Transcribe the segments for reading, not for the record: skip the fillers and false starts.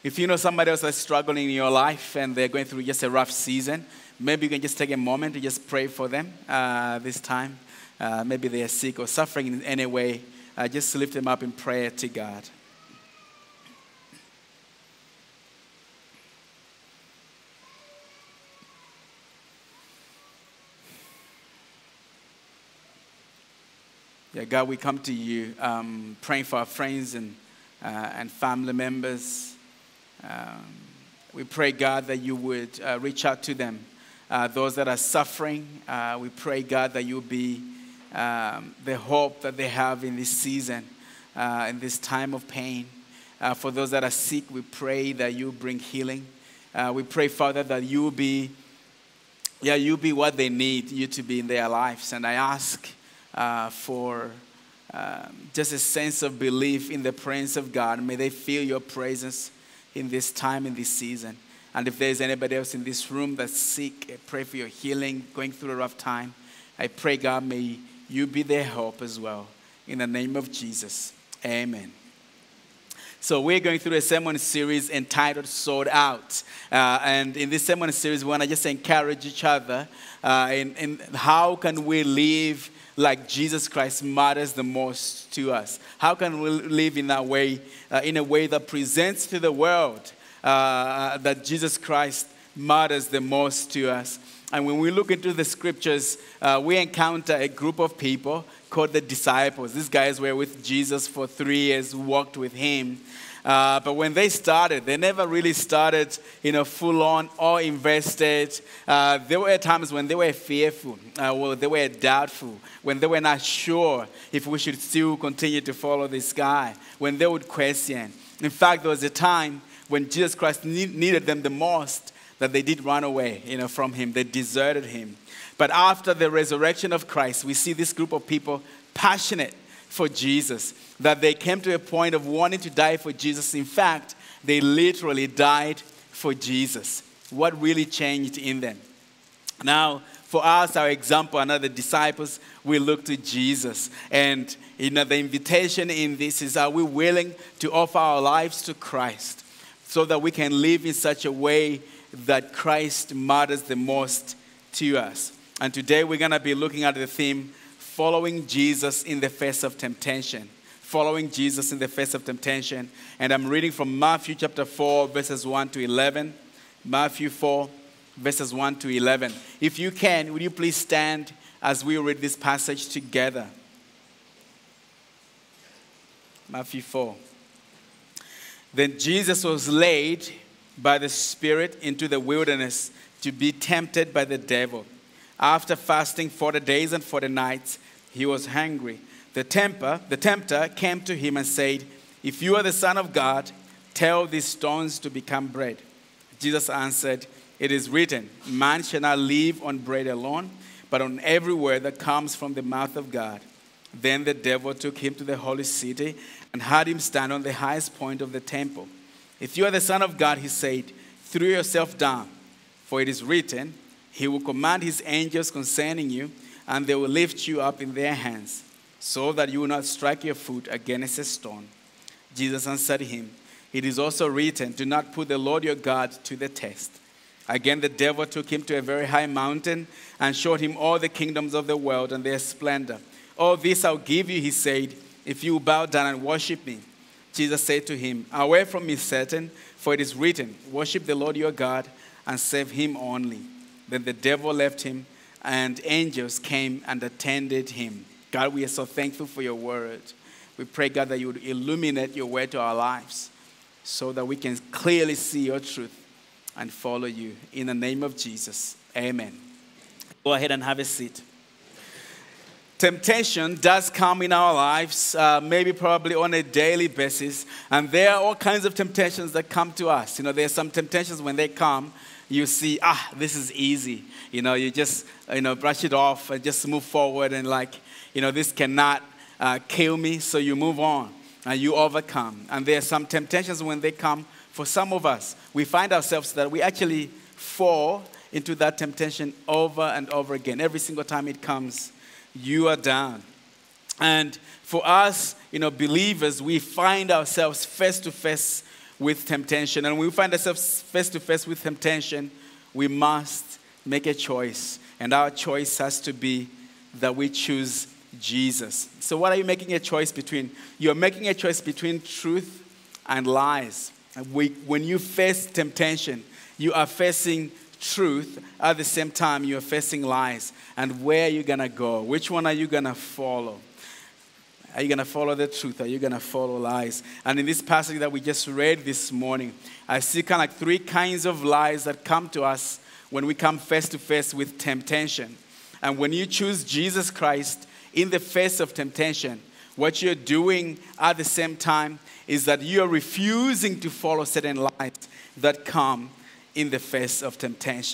If you know somebody else that's struggling in your life and they're going through just a rough season, maybe you can just take a moment to just pray for them this time. Maybe they are sick or suffering in any way. Just lift them up in prayer to God. Yeah, God, we come to you praying for our friends and family members. We pray, God, that you would reach out to them. Those that are suffering, we pray, God, that you will be the hope that they have in this season, in this time of pain. For those that are sick, we pray that you bring healing. We pray, Father, that you will be what they need you to be in their lives. And I ask for just a sense of belief in the presence of God. May they feel your presence in this time, in this season. And if there's anybody else in this room that's sick, I pray for your healing, going through a rough time. I pray, God, may you be their hope as well. In the name of Jesus, amen. So we're going through a sermon series entitled Sold Out. And in this sermon series, we want to just encourage each other in how can we live like Jesus Christ matters the most to us. How can we live in that way, in a way that presents to the world that Jesus Christ matters the most to us. And when we look into the scriptures, we encounter a group of people called the disciples. These guys were with Jesus for 3 years, walked with him. But when they started, they never really started, full on or invested. There were times when they were fearful, they were doubtful, when they were not sure if we should still continue to follow this guy, when they would question. In fact, there was a time when Jesus Christ needed them the most that they did run away, from him. They deserted him. But after the resurrection of Christ, we see this group of people passionate for Jesus, that they came to a point of wanting to die for Jesus. In fact, they literally died for Jesus. What really changed in them? Now, for us, our example, another disciples, we look to Jesus. And, the invitation in this is, are we willing to offer our lives to Christ so that we can live in such a way that Christ matters the most to us? And today we're going to be looking at the theme, following Jesus in the face of temptation. Following Jesus in the face of temptation. And I'm reading from Matthew chapter 4, verses 1 to 11. Matthew 4, verses 1 to 11. If you can, would you please stand as we read this passage together? Matthew 4. Then Jesus was led by the Spirit into the wilderness to be tempted by the devil. After fasting 40 days and 40 nights, he was hungry. The tempter came to him and said, "If you are the Son of God, tell these stones to become bread." Jesus answered, "It is written, man shall not live on bread alone, but on every word that comes from the mouth of God." Then the devil took him to the holy city and had him stand on the highest point of the temple. "If you are the Son of God," he said, "throw yourself down, for it is written, he will command his angels concerning you, and they will lift you up in their hands, so that you will not strike your foot against a stone." Jesus answered him, "It is also written, do not put the Lord your God to the test." Again the devil took him to a very high mountain and showed him all the kingdoms of the world and their splendor. "All this I'll give you," he said, "if you will bow down and worship me." Jesus said to him, "Away from me, Satan, for it is written, worship the Lord your God and serve him only." Then the devil left him, and angels came and attended him. God, we are so thankful for your word. We pray, God, that you would illuminate your word to our lives so that we can clearly see your truth and follow you. In the name of Jesus, amen. Go ahead and have a seat. Temptation does come in our lives, maybe probably on a daily basis. And there are all kinds of temptations that come to us. There are some temptations when they come, you see, this is easy. You just, brush it off and just move forward and this cannot kill me, so you move on and you overcome. And there are some temptations when they come, for some of us, we find ourselves that we actually fall into that temptation over and over again. Every single time it comes, you are down. And for us, believers, we find ourselves face to face with temptation. And when we find ourselves face to face with temptation, we must make a choice. And our choice has to be that we choose Jesus. So what are you making a choice between? You're making a choice between truth and lies. When you face temptation, you are facing truth. At the same time, you are facing lies. And where are you going to go? Which one are you going to follow? Are you going to follow the truth? Are you going to follow lies? And in this passage that we just read this morning, I see kind of like three kinds of lies that come to us when we come face to face with temptation. And when you choose Jesus Christ in the face of temptation, what you're doing at the same time is that you're refusing to follow certain lies that come in the face of temptation.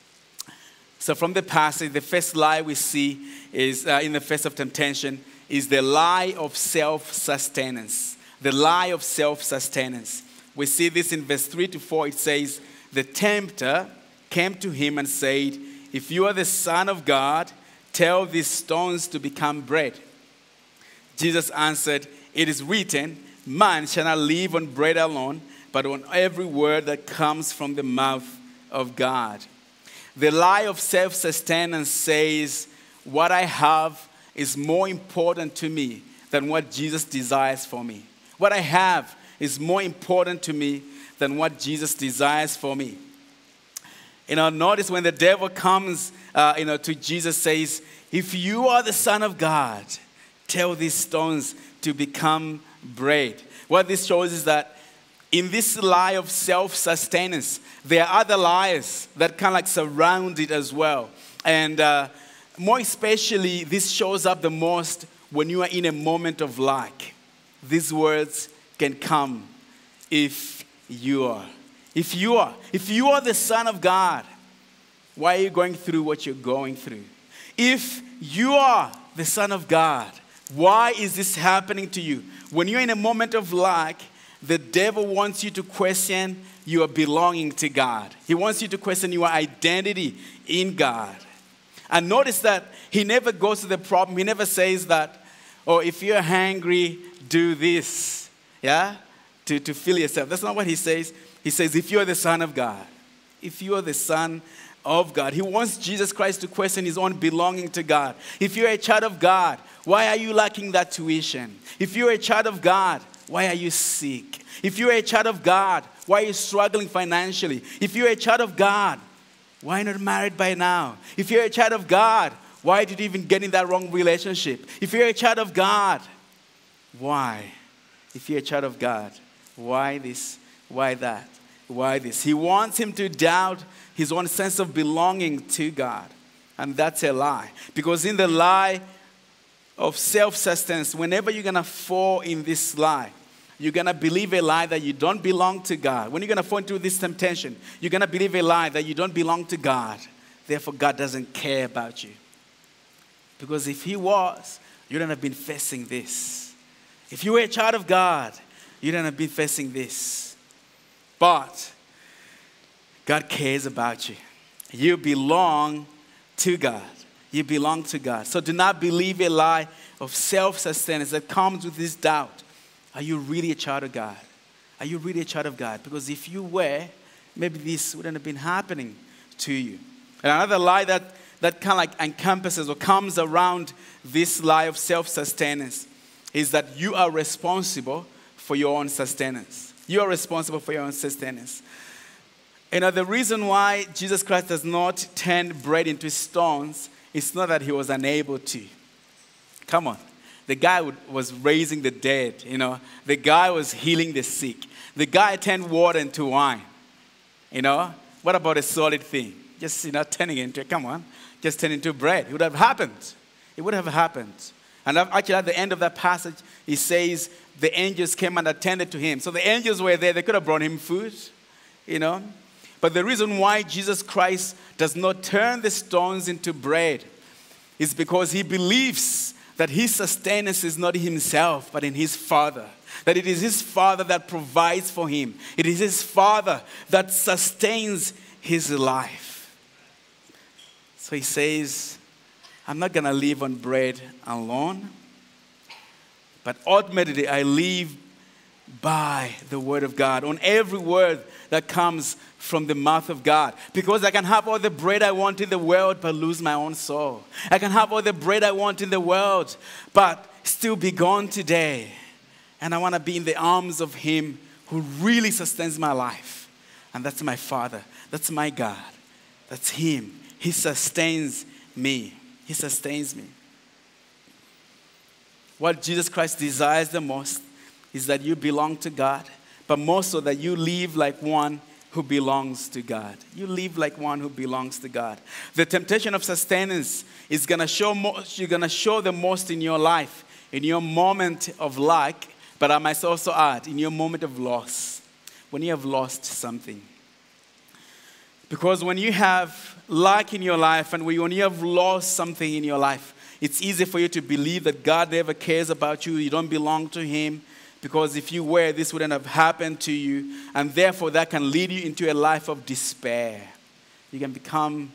So from the passage, the first lie we see is in the face of temptation is the lie of self-sustenance. The lie of self-sustenance. We see this in verse 3 to 4. It says, the tempter came to him and said, if you are the Son of God, tell these stones to become bread. Jesus answered, it is written, man shall not live on bread alone, but on every word that comes from the mouth of God. The lie of self-sustenance says, what I have is more important to me than what Jesus desires for me. What I have is more important to me than what Jesus desires for me. Notice when the devil comes, to Jesus, says, if you are the Son of God, tell these stones to become bread. What this shows is that in this lie of self-sustenance, there are other lies that kind of like surround it as well. And more especially, this shows up the most when you are in a moment of lack. These words can come, if you are. If you are the Son of God, why are you going through what you're going through? If you are the Son of God, why is this happening to you? When you're in a moment of lack, the devil wants you to question your belonging to God. He wants you to question your identity in God. And notice that he never goes to the problem. He never says that, oh, if you're hungry, do this, to fill yourself. That's not what he says. He says, if you're the Son of God, if you are the Son of God. He wants Jesus Christ to question his own belonging to God. If you're a child of God, why are you lacking that tuition? If you're a child of God, why are you sick? If you're a child of God, why are you struggling financially? If you're a child of God, why are you not married by now? If you're a child of God, why did you even get in that wrong relationship? If you're a child of God, why? If you're a child of God, why this? Why that? Why this? He wants him to doubt his own sense of belonging to God. And that's a lie. Because in the lie of self-sustenance, whenever you're going to fall in this lie, you're going to believe a lie that you don't belong to God. When you're going to fall into this temptation, you're going to believe a lie that you don't belong to God. Therefore, God doesn't care about you. Because if he was, you wouldn't have been facing this. If you were a child of God, you wouldn't have been facing this. But God cares about you. You belong to God. You belong to God. So do not believe a lie of self-sustenance that comes with this doubt. Are you really a child of God? Are you really a child of God? Because if you were, maybe this wouldn't have been happening to you. And another lie that kind of like encompasses or comes around this lie of self-sustenance is that you are responsible for your own sustenance. You are responsible for your own sustenance. The reason why Jesus Christ does not turn bread into stones is not that he was unable to. Come on. The guy was raising the dead, The guy was healing the sick. The guy turned water into wine, What about a solid thing? Just, turning into, come on, just turn into bread. It would have happened. It would have happened. And actually at the end of that passage, he says the angels came and attended to him. So the angels were there. They could have brought him food, But the reason why Jesus Christ does not turn the stones into bread is because he believes that his sustenance is not himself, but in his Father. That it is his Father that provides for him. It is his Father that sustains his life. So he says, I'm not going to live on bread alone, but ultimately I live by the word of God, on every word that comes from the mouth of God. Because I can have all the bread I want in the world, but lose my own soul. I can have all the bread I want in the world, but still be gone today. And I want to be in the arms of Him who really sustains my life. And that's my Father. That's my God. That's Him. He sustains me. He sustains me. What Jesus Christ desires the most is that you belong to God, but more so that you live like one who belongs to God. You live like one who belongs to God. The temptation of sustenance is going to show you're going to show the most in your life, in your moment of lack, but I must also add, in your moment of loss, when you have lost something. Because when you have lack in your life and when you have lost something in your life, it's easy for you to believe that God never cares about you. You don't belong to Him. Because if you were, this wouldn't have happened to you. And therefore, that can lead you into a life of despair. You can become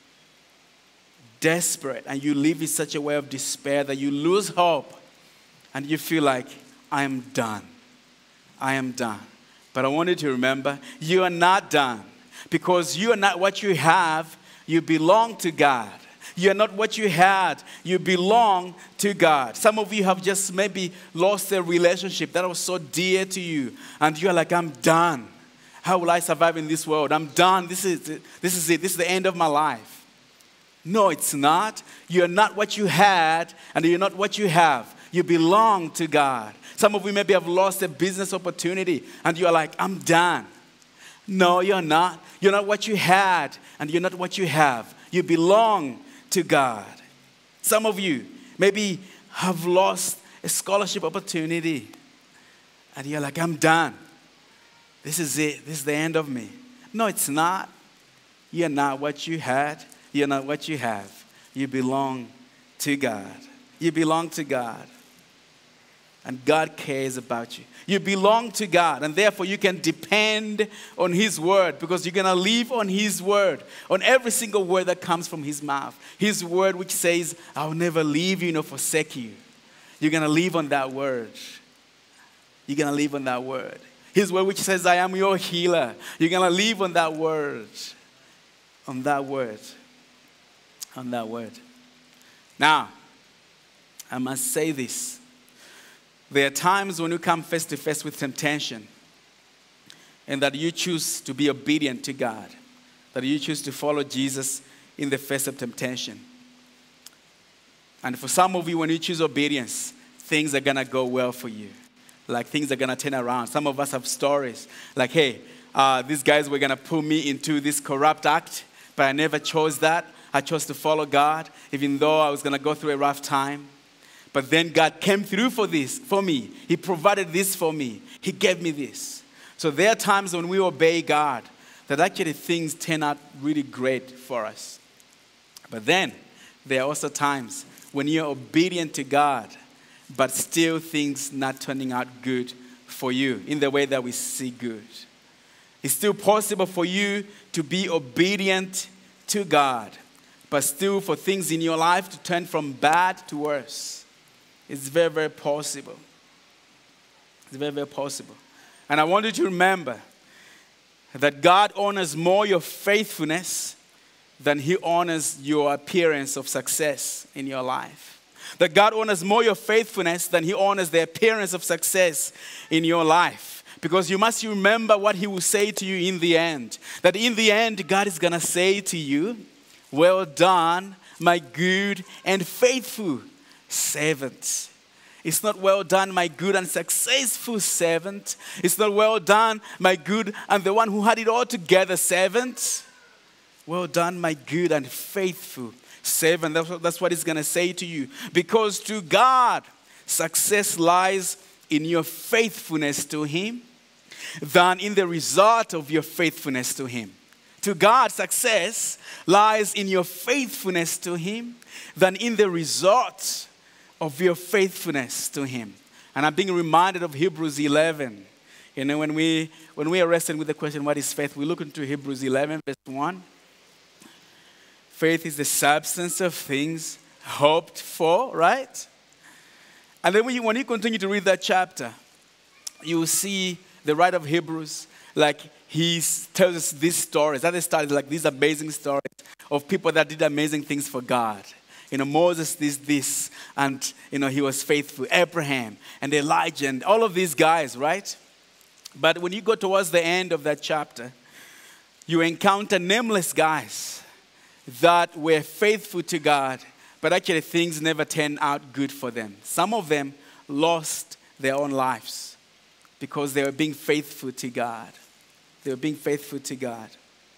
desperate and you live in such a way of despair that you lose hope. And you feel like, I am done. I am done. But I want you to remember, you are not done. Because you are not what you have, you belong to God. You are not what you had. You belong to God. Some of you have just maybe lost a relationship that was so dear to you. And you are like, I'm done. How will I survive in this world? I'm done. This is it. This is the end of my life. No, it's not. You are not what you had, and you're not what you have. You belong to God. Some of you maybe have lost a business opportunity, and you are like, I'm done. No, you're not. You're not what you had, and you're not what you have. You belong to God. Some of you maybe have lost a scholarship opportunity and you're like, I'm done. This is it. This is the end of me. No, it's not. You're not what you had. You're not what you have. You belong to God. You belong to God. And God cares about you. You belong to God, and therefore you can depend on His word because you're going to live on His word, on every single word that comes from His mouth. His word which says, I'll never leave you nor forsake you. You're going to live on that word. You're going to live on that word. His word which says, I am your healer. You're going to live on that word. On that word. On that word. Now, I must say this. There are times when you come face to face with temptation and that you choose to be obedient to God, that you choose to follow Jesus in the face of temptation. And for some of you, when you choose obedience, things are going to go well for you. Like things are going to turn around. Some of us have stories like, hey, these guys were going to pull me into this corrupt act, but I never chose that. I chose to follow God, even though I was going to go through a rough time. But then God came through for me. He provided this for me. He gave me this. So there are times when we obey God that actually things turn out really great for us. But then there are also times when you're obedient to God, but still things not turning out good for you in the way that we see good. It's still possible for you to be obedient to God, but still for things in your life to turn from bad to worse. It's very, very possible. It's very, very possible. And I want you to remember that God honors more your faithfulness than He honors your appearance of success in your life. That God honors more your faithfulness than He honors the appearance of success in your life. Because you must remember what He will say to you in the end. That in the end, God is going to say to you, well done, my good and faithful servant. It's not well done, my good and successful servant. It's not well done, my good and the one who had it all together servant. Well done, my good and faithful servant. That's what He's going to say to you. Because to God, success lies in your faithfulness to Him than in the result of your faithfulness to Him. To God, success lies in your faithfulness to Him than in the result of your faithfulness to Him. And I'm being reminded of Hebrews 11. You know, when we are wrestling with the question, what is faith? We look into Hebrews 11, verse 1. Faith is the substance of things hoped for, right? And then when you continue to read that chapter, you will see the writer of Hebrews, like he tells us these stories. Other stories, like these amazing stories of people that did amazing things for God. Moses did this, and, he was faithful. Abraham and Elijah and all of these guys, right? But when you go towards the end of that chapter, you encounter nameless guys that were faithful to God, but actually things never turned out good for them. Some of them lost their own lives because they were being faithful to God. They were being faithful to God.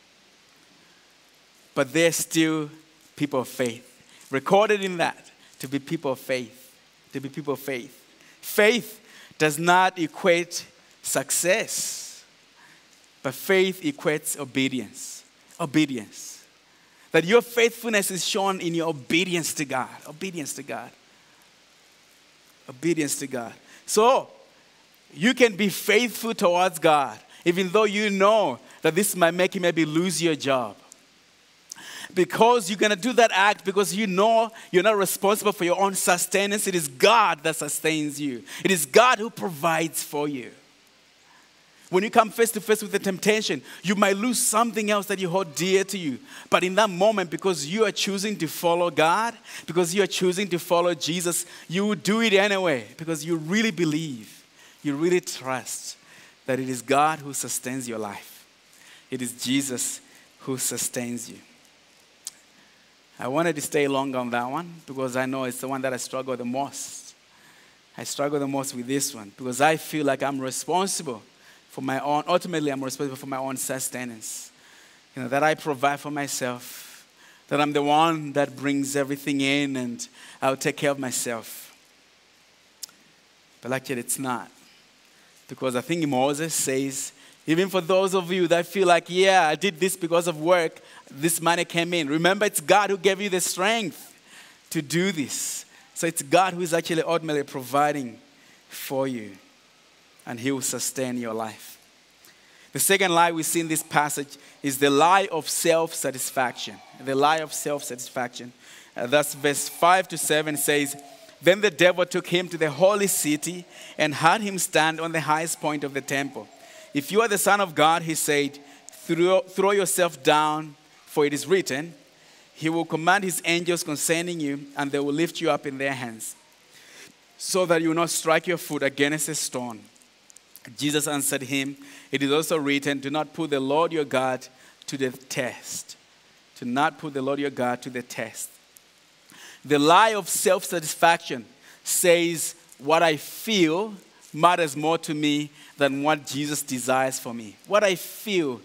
But they're still people of faith. Recorded in that, to be people of faith. To be people of faith. Faith does not equate success, but faith equates obedience. Obedience. That your faithfulness is shown in your obedience to God. Obedience to God. Obedience to God. So, you can be faithful towards God, even though you know that this might make you maybe lose your job. Because you're going to do that act because you know you're not responsible for your own sustenance. It is God that sustains you. It is God who provides for you. When you come face to face with the temptation, you might lose something else that you hold dear to you. But in that moment, because you are choosing to follow God, because you are choosing to follow Jesus, you will do it anyway because you really believe, you really trust that it is God who sustains your life. It is Jesus who sustains you. I wanted to stay long on that one because I know it's the one that I struggle the most. I struggle the most with this one because I feel like I'm responsible for my own, ultimately I'm responsible for my own sustenance. That I provide for myself, that I'm the one that brings everything in and I'll take care of myself. But actually it's not. Because I think Moses says, even for those of you that feel like, yeah, I did this because of work, this money came in. Remember, it's God who gave you the strength to do this. So it's God who is actually ultimately providing for you. And He will sustain your life. The second lie we see in this passage is the lie of self-satisfaction. The lie of self-satisfaction. That's verse 5 to 7 says, "Then the devil took him to the holy city and had him stand on the highest point of the temple. 'If you are the Son of God,' he said, throw yourself down, for it is written, He will command His angels concerning you, and they will lift you up in their hands, so that you will not strike your foot against a stone." Jesus answered him, "It is also written, do not put the Lord your God to the test." Do not put the Lord your God to the test. The lie of self-satisfaction says what I feel matters more to me than what Jesus desires for me. What I feel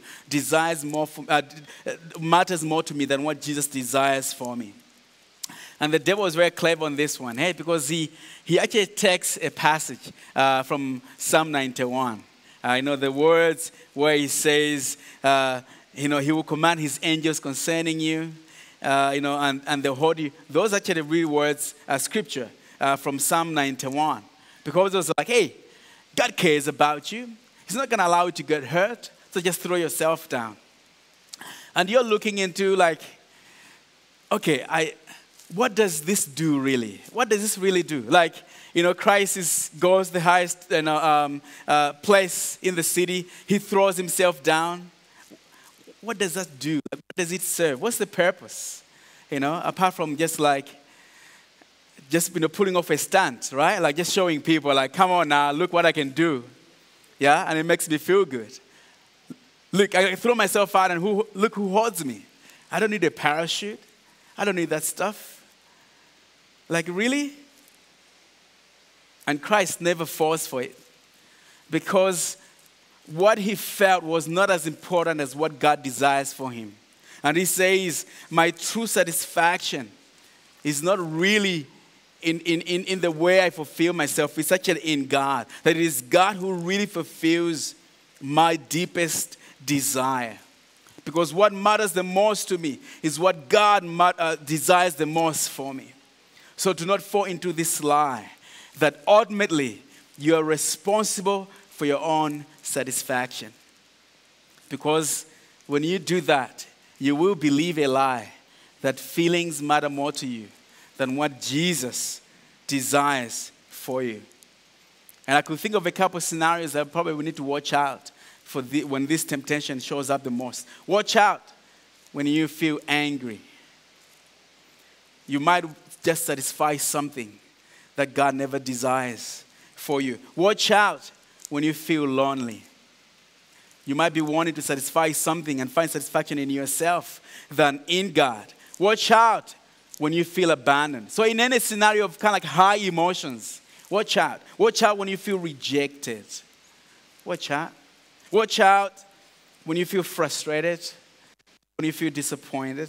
matters more to me than what Jesus desires for me. And the devil was very clever on this one, because he actually takes a passage from Psalm 91. The words where he says, He will command His angels concerning you, and they'll hold you. Those are actually real words, scripture from Psalm 91. Because it was like, hey, God cares about you. He's not going to allow you to get hurt, so just throw yourself down. And you're looking into like, okay, what does this do really? What does this really do? Like, Christ goes the highest place in the city. He throws Himself down. What does that do? What does it serve? What's the purpose? Apart from just pulling off a stunt, right? Like just showing people, like, come on now, look what I can do. Yeah, and it makes me feel good. Look, I throw myself out and look who holds me. I don't need a parachute. I don't need that stuff. Like, really? And Christ never falls for it. Because what He felt was not as important as what God desires for Him. And He says, my true satisfaction is not really in the way I fulfill myself. It's actually in God. That it is God who really fulfills my deepest desire. Because what matters the most to me is what God desires the most for me. So do not fall into this lie that ultimately you are responsible for your own satisfaction. Because when you do that, you will believe a lie that feelings matter more to you than what Jesus desires for you. And I could think of a couple of scenarios that probably we need to watch out for when this temptation shows up the most. Watch out when you feel angry. You might just satisfy something that God never desires for you. Watch out when you feel lonely. You might be wanting to satisfy something and find satisfaction in yourself than in God. Watch out when you feel abandoned. So in any scenario of kind of like high emotions, watch out. Watch out when you feel rejected. Watch out. Watch out when you feel frustrated, when you feel disappointed.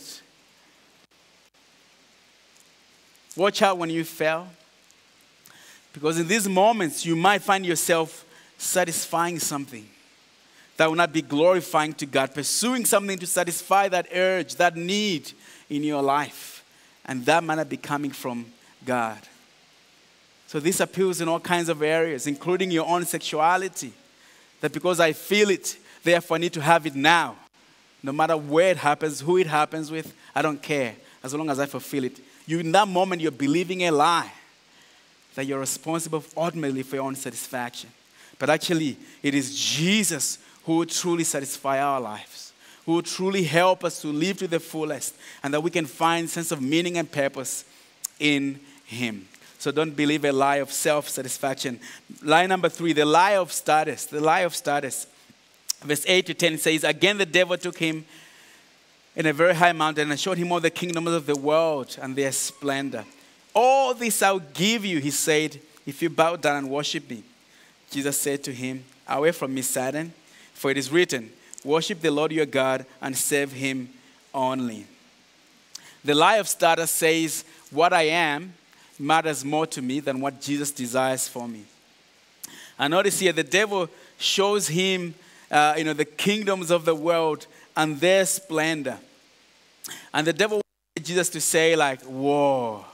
Watch out when you fail. Because in these moments, you might find yourself satisfying something that will not be glorifying to God, pursuing something to satisfy that urge, that need in your life. And that might not be coming from God. So this appeals in all kinds of areas, including your own sexuality. That because I feel it, therefore I need to have it now. No matter where it happens, who it happens with, I don't care. As long as I fulfill it. In that moment, you're believing a lie. That you're responsible ultimately for your own satisfaction. But actually, it is Jesus who will truly satisfy our lives. Who will truly help us to live to the fullest. And that we can find sense of meaning and purpose in Him. So don't believe a lie of self-satisfaction. Lie number 3, the lie of status. The lie of status. Verse 8 to 10 says, again the devil took him in a very high mountain and showed him all the kingdoms of the world and their splendor. All this I'll give you, he said, if you bow down and worship me. Jesus said to him, away from me, Satan, for it is written, worship the Lord your God and serve him only. The lie of status says, what I am matters more to me than what Jesus desires for me. And notice here, the devil shows him, the kingdoms of the world and their splendor. And the devil wanted Jesus to say like, whoa,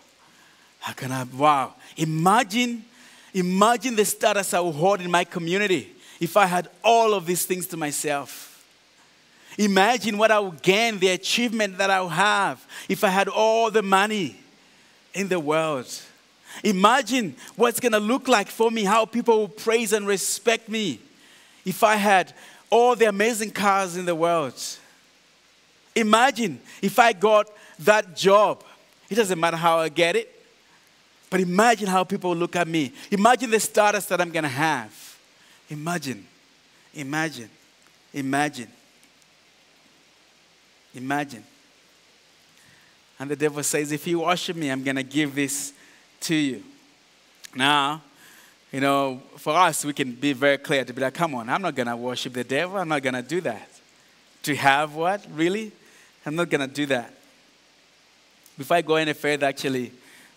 wow. Imagine the status I would hold in my community if I had all of these things to myself. Imagine what I would gain, the achievement that I would have if I had all the money in the world. Imagine what's going to look like for me, how people will praise and respect me if I had all the amazing cars in the world. Imagine if I got that job. It doesn't matter how I get it, but imagine how people will look at me. Imagine the status that I'm going to have. Imagine. And the devil says, if you worship me, I'm going to give this to you. Now, for us, we can be very clear to be like, come on, I'm not going to worship the devil. I'm not going to do that. To have what? Really? I'm not going to do that. Before I go any further, actually,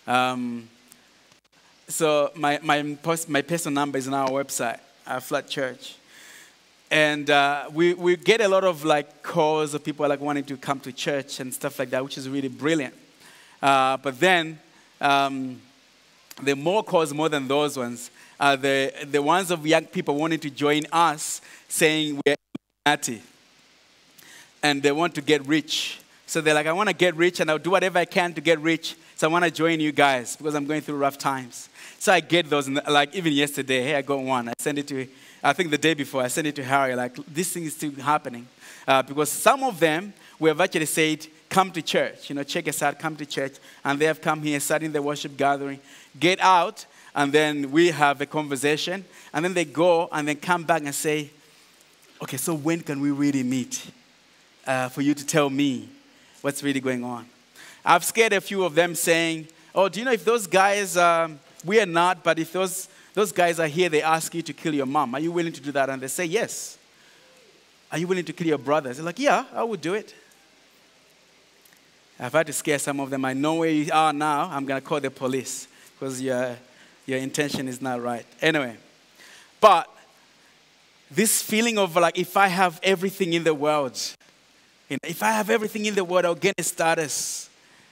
so my personal number is on our website, Flat Church. And we get a lot of calls of people wanting to come to church and stuff like that, which is really brilliant. But then the more calls, more than those ones, are the ones of young people wanting to join us, saying we're Illuminati. And they want to get rich. So they're like, I want to get rich and I'll do whatever I can to get rich. So I want to join you guys because I'm going through rough times. So I get those, even yesterday, hey, I got one. I sent it to, I think the day before, I sent it to Harry, this thing is still happening. Because some of them, we have actually said, come to church. Check us out, come to church. And they have come here, sat in the worship gathering, get out, and then we have a conversation. And then they go and then come back and say, okay, so when can we really meet? For you to tell me what's really going on. I've scared a few of them saying, oh, do you know if those guys, we are not, but if those guys are here, they ask you to kill your mom. Are you willing to do that? And they say, yes. Are you willing to kill your brothers? They're like, yeah, I would do it. I've had to scare some of them. I know where you are now. I'm going to call the police because your intention is not right. Anyway, but this feeling of if I have everything in the world, if I have everything in the world, I'll get a status.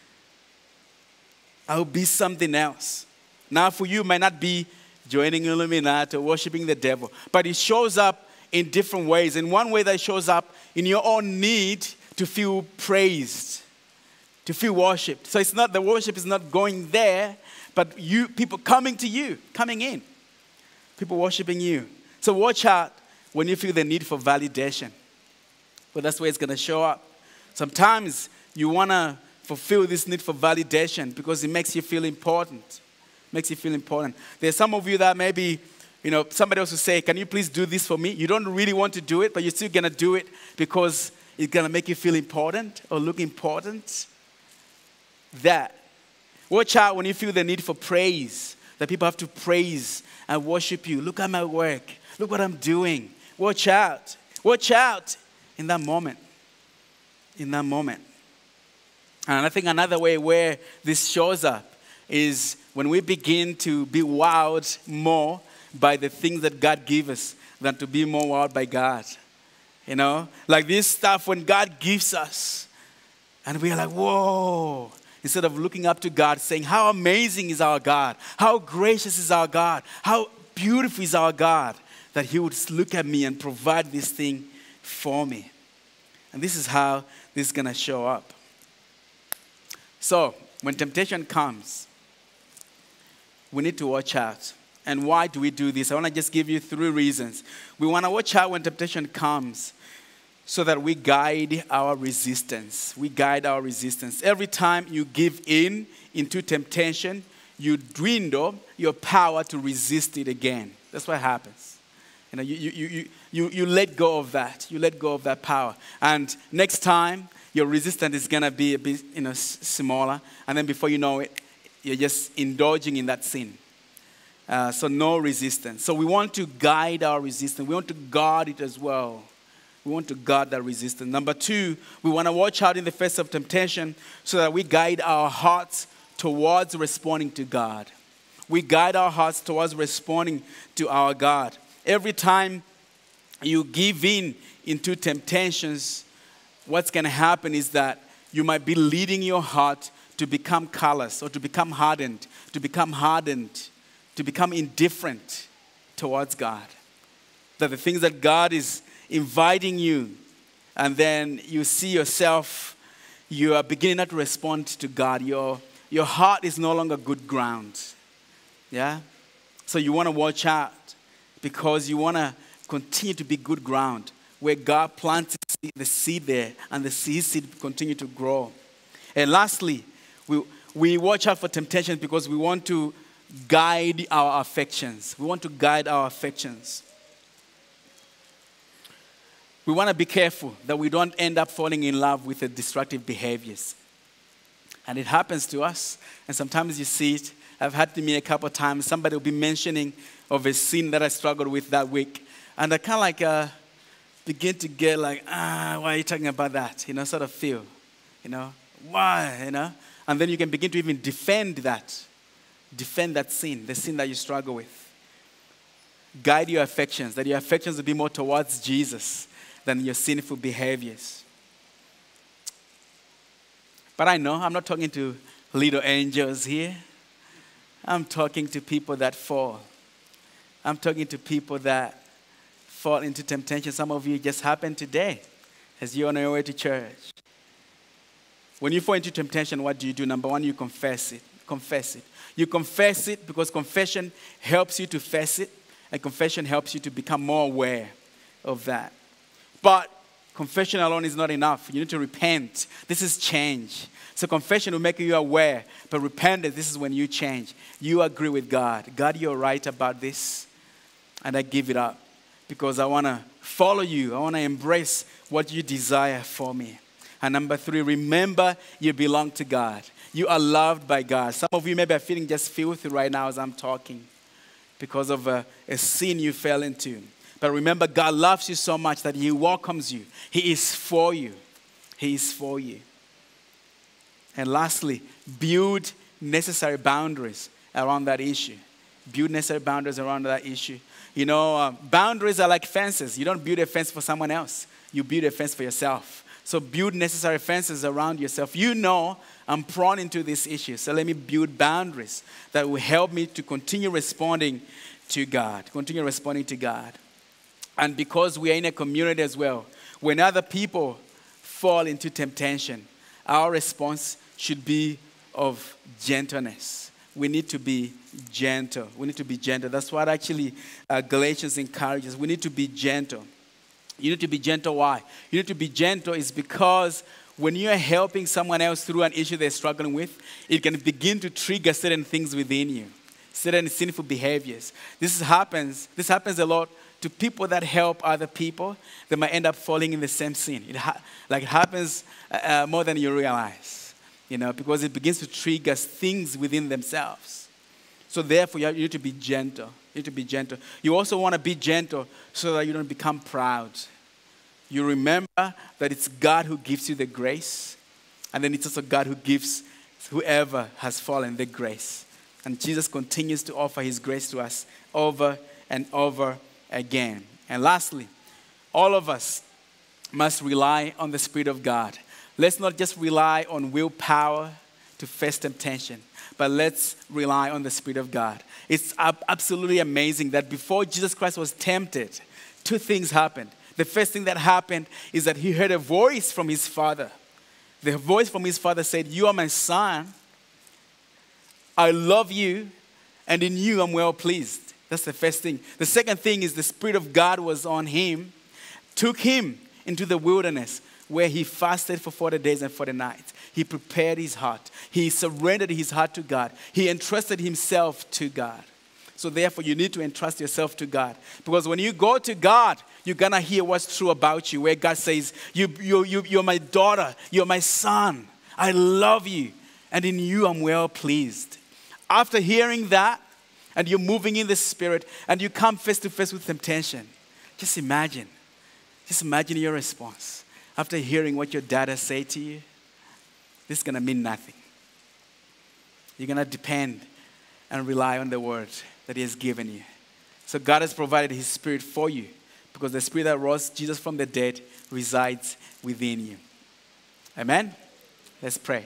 I'll be something else. Now for you, it might not be joining Illuminati or worshiping the devil, but it shows up in different ways. In one way that shows up in your own need to feel praised, to feel worshipped. So it's not, the worship is not going there, but people coming to you, coming in. people worshiping you. So watch out when you feel the need for validation. But that's where it's going to show up. Sometimes you want to fulfill this need for validation because it makes you feel important. Makes you feel important. There's some of you that maybe, somebody else will say, can you please do this for me? You don't really want to do it, but you're still going to do it because it's going to make you feel important or look important. That. Watch out when you feel the need for praise, that people have to praise and worship you. Look at my work. Look what I'm doing. Watch out. Watch out in that moment. In that moment. And I think another way where this shows up is when we begin to be wowed more by the things that God gives us than to be more wowed by God. Like this stuff when God gives us and we are like, whoa. Instead of looking up to God saying, how amazing is our God? How gracious is our God? How beautiful is our God? That he would look at me and provide this thing for me. And this is how this is going to show up. So, when temptation comes, we need to watch out. And why do we do this? I want to just give you 3 reasons. We want to watch out when temptation comes so that we guide our resistance. We guide our resistance. Every time you give in into temptation, you dwindle your power to resist it again. That's what happens. You let go of that. You let go of that power. And next time, your resistance is going to be a bit smaller. And then before you know it, you're just indulging in that sin. So no resistance. So we want to guide our resistance. We want to guard it as well. We want to guard that resistance. Number 2, we want to watch out in the face of temptation so that we guide our hearts towards responding to God. We guide our hearts towards responding to our God. Every time you give in into temptations, what's going to happen is that you might be leading your heart to become callous or to become hardened, to become indifferent towards God. That the things that God is inviting you, and then you see yourself, you are beginning not to respond to God. Your heart is no longer good ground. Yeah? So you want to watch out because you want to continue to be good ground where God plants the seed there and the seed continue to grow. And lastly, we watch out for temptations because we want to guide our affections. We want to guide our affections. We want to be careful that we don't end up falling in love with the destructive behaviors. And it happens to us. And sometimes you see it. I've had to me a couple of times. Somebody will be mentioning of a sin that I struggled with that week. And I kind of begin to get like, why are you talking about that? Sort of feel, why, And then you can begin to even defend that sin, the sin that you struggle with. Guide your affections, that your affections will be more towards Jesus than your sinful behaviors. But I know I'm not talking to little angels here. I'm talking to people that fall. I'm talking to people that fall into temptation. Some of you just happened today as you're on your way to church. When you fall into temptation, what do? Number 1, you confess it. Confess it. You confess it because confession helps you to face it, and confession helps you to become more aware of that. But confession alone is not enough. You need to repent. This is change. So confession will make you aware. But repentance, this is when you change. You agree with God. God, you're right about this. And I give it up. Because I want to follow you. I want to embrace what you desire for me. And number 3, remember you belong to God. You are loved by God. Some of you maybe are feeling just filthy right now as I'm talking. Because of a sin you fell into. But remember, God loves you so much that he welcomes you. He is for you. He is for you. And lastly, build necessary boundaries around that issue. Build necessary boundaries around that issue. Boundaries are like fences. You don't build a fence for someone else. You build a fence for yourself. So build necessary fences around yourself. I'm prone into this issue. So let me build boundaries that will help me to continue responding to God. Continue responding to God. And because we are in a community as well, when other people fall into temptation, our response should be of gentleness. we need to be gentle. We need to be gentle. That's what actually Galatians encourages. We need to be gentle. You need to be gentle. Why? You need to be gentle is because when you're helping someone else through an issue they're struggling with, it can begin to trigger certain things within you, certain sinful behaviors. This happens a lot to people that help other people. They might end up falling in the same sin. It happens more than you realize, because it begins to trigger things within themselves. So therefore, you need to be gentle. You need to be gentle. You also want to be gentle so that you don't become proud. You remember that it's God who gives you the grace, and then it's also God who gives whoever has fallen the grace. And Jesus continues to offer his grace to us over and over again. And lastly, all of us must rely on the Spirit of God. Let's not just rely on willpower to face temptation, but let's rely on the Spirit of God. It's absolutely amazing that before Jesus Christ was tempted, two things happened. The first thing that happened is that he heard a voice from his Father. The voice from his Father said, "You are my Son. I love you, and in you I'm well pleased." That's the first thing. The second thing is the Spirit of God was on him, took him into the wilderness where he fasted for 40 days and 40 nights. He prepared his heart. He surrendered his heart to God. He entrusted himself to God. So therefore, you need to entrust yourself to God. Because when you go to God, you're going to hear what's true about you. Where God says, you're my daughter, you're my son. I love you, and in you I'm well pleased. After hearing that, and you're moving in the Spirit, and you come face to face with temptation, just imagine your response. After hearing what your dad has said to you, this is going to mean nothing. You're going to depend and rely on the word that he has given you. So God has provided his Spirit for you, because the Spirit that rose Jesus from the dead resides within you. Amen? Let's pray.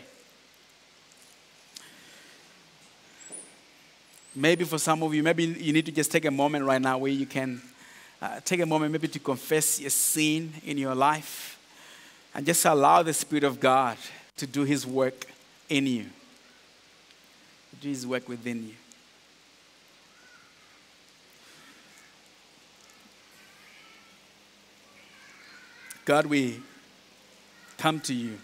Maybe for some of you, maybe you need to just take a moment right now where you can take a moment maybe to confess your sin in your life and just allow the Spirit of God to do his work in you, to do his work within you. God, we come to you.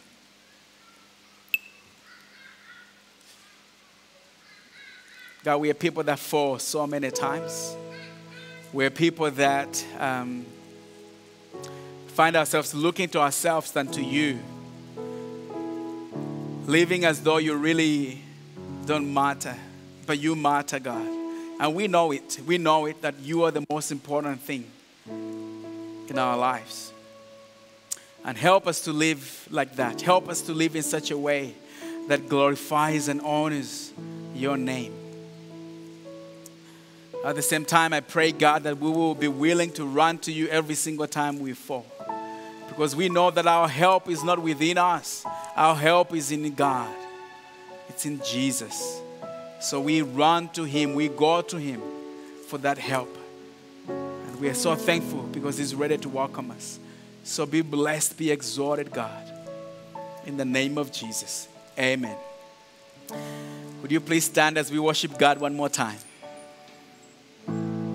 God, we are people that fall so many times. We're people that find ourselves looking to ourselves than to you. Living as though you really don't matter, but you matter, God. And we know it. We know it that you are the most important thing in our lives. And help us to live like that. Help us to live in such a way that glorifies and honors your name. At the same time, I pray, God, that we will be willing to run to you every single time we fall. Because we know that our help is not within us. Our help is in God. It's in Jesus. So we run to him. We go to him for that help. And we are so thankful because he's ready to welcome us. So be blessed, be exalted, God. In the name of Jesus. Amen. Would you please stand as we worship God one more time?